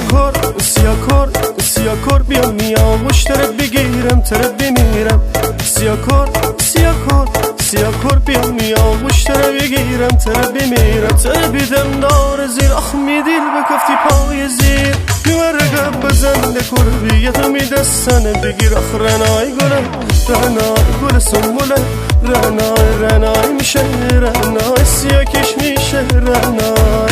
سیاکور بیا میام مشترک بگیرم تره بمیرم سیاکور بیا میام مشترک بگیرم تره بمیرم تره بیدم دار زیر اخمی دیل بکفتی پای زیر میورگم بزنده کربیتو میدستنه بگیر اخ رنای گل سنبوله رنای میشه رنای سیاکش میشه رنای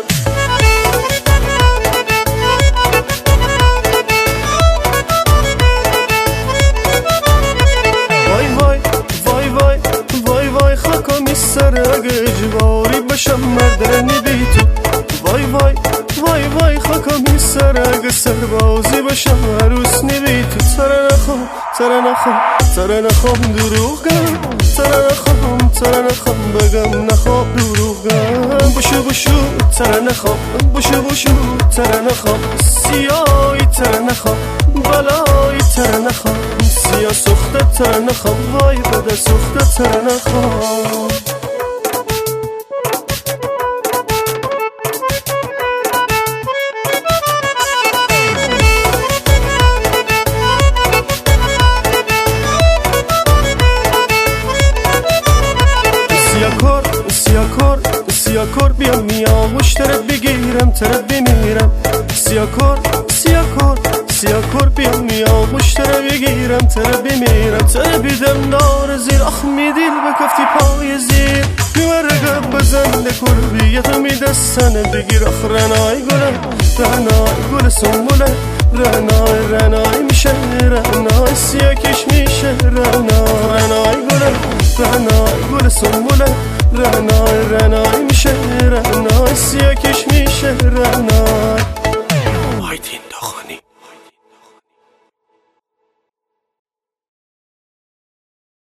سر اگه اجباری بشم مردنی بی تو وای خاکم سر اگه سربازی بشم عروس نبی تو تره نخوام دروغم تره نخوام بگم نخواب دروغم بشو تره نخوام سیایی تره نخوام بلایی تره نخوام سیاه سخته تره نخوام وای بده سخته تره نخوام سیاکور بیا میام مشترک بگیرم تره بمیرم سیاکور بیا میام مشترک بگیرم تره بمیرم تره بیدم دار زیر اخمی دیل بکفتی پای زیر میورگم بزنده کربیتو میدستنه بگیر اخ رنای گل سنبوله رنای میشه رنای سیاکش میشه رنای گل سنبوله رنای میشه رنای سیاکش میشه رنای